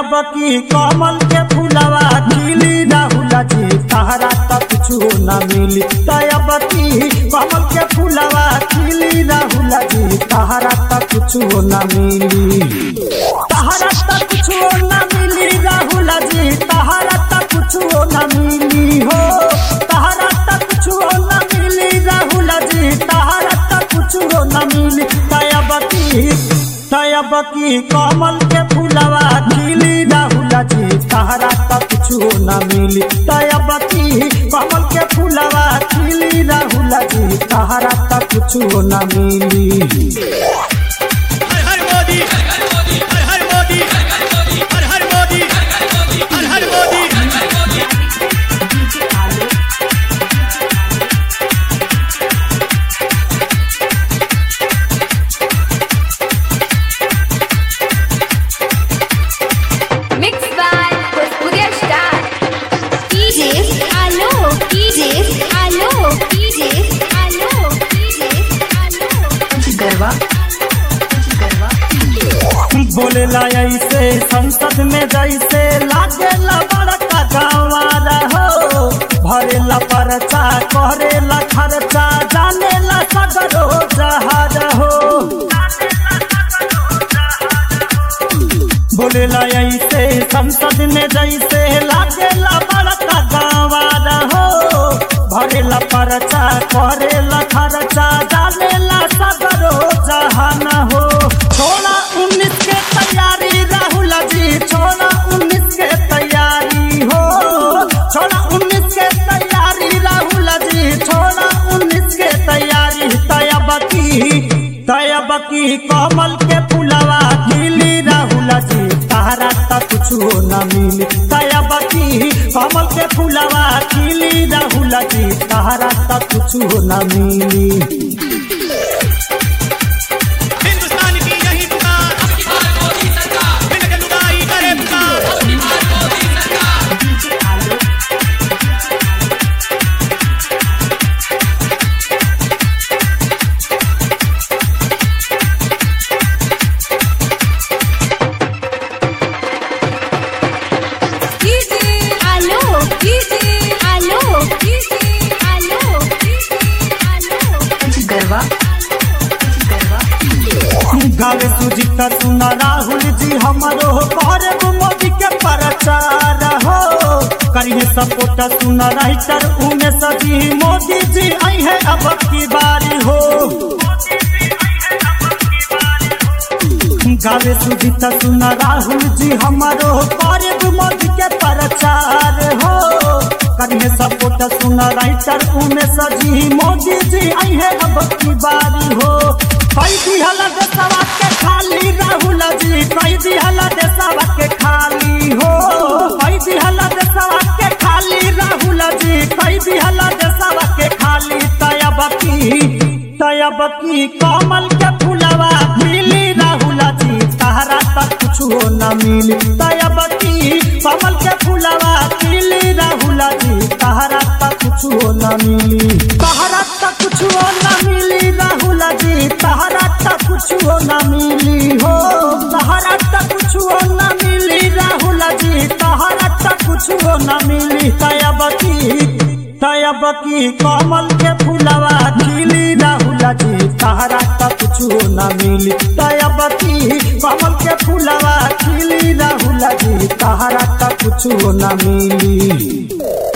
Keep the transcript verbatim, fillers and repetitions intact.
तयब की कमल के फुलवा खिली राहुला जी तहरा तक कुछ न मिली। तयब की कमल के फुलवा खिली राहुला जी तहरा तक कुछ न मिली। तहरा तक कुछ न मिली राहुला जी तहरा तक कुछ न मिली हो। तहरा तक कुछ न मिली राहुला जी तहरा तक कुछ न मिली। तयब की तयब की कमल के फुलवा खिली राहुला जी तहरा तक कुछ न मिली। तयब की कमल के फुलवा खिली राहुला जी तहरा तक कुछ न मिली। हर हर मोदी हर मोदी हर मोदी हर हर मोदी हर हर Modi. Mixed by Bhojpuriya Star. D J Alo, D J Alo, D J Alo, D J Alo. गरबा गरबा बोलेला ऐसे संसद में जैसे लागेला बड़का गंवारा हो। भरेला परचा करेला खर्चा जानेला सगरो जहाज हो। बोलेला ऐसे संसद में जैसे लागेला बड़का गंवारा हो। भरेला परचा करेला खर्चा जानेला सगरो जहान हो। छोड़ा उन्नीस के तैयारी राहुला जी छोड़ा उन्नीस के तैयारी हो। छोड़ा उन्नीस के तैयारी राहुला जी छोड़ा उन्नीस के तैयारी। तयब की तयब की कमल के फुलवा खिली राहुला जी तहरा तक कुछ न मिली। तयब की कमल के फुलवा खिली राहुला जी तहरा तक कुछ न मिली। हिंदुस्तान की यही पुकार बिन के लुगाई करे पुकार। D J Alo, D J Alo, D J Alo, D J Alo. गरबा गरबा गावे सुजीत सुना राहुल जी हमारो करे मोदी के प्रचार हो। करिए सपोर्ट सुना राइटर उन्हें सजी मोदी जी आई है अब की बारी हो। गावे सुजीत सुना राहुल जी हमारो करे मोदी के प्रचार हो। करिए सपोर्ट सुना राइटर उन्हें सजी मोदी जी आई है अब की बारी हो। कैदी हला देशवा के खाली राहुल जी कैदी हला देशवा के खाली हो। कैदी हला देशवा के खाली राहुल जी कैदी हला देशवा के खाली। तयब की तयब की कमल के फुलवा खिली राहुल जी तहरा तक कुछ न मिली। तयब की कमल के फुलवा खिली राहुल जी तहरा तक कुछ न मिली। तहरा तक कुछ न मिली राहुल जी तहरा तक कुछ न मिली हो। तहरा तक कुछ न मिली राहुल जी तहरा तक कुछ न मिली। तयब की तयब की कमल के फुलवा खिली राहुल जी तहरा तक कुछ न मिली। तयब की कमल के फुलवा खिली राहुल जी तहरा तक कुछ न मिली।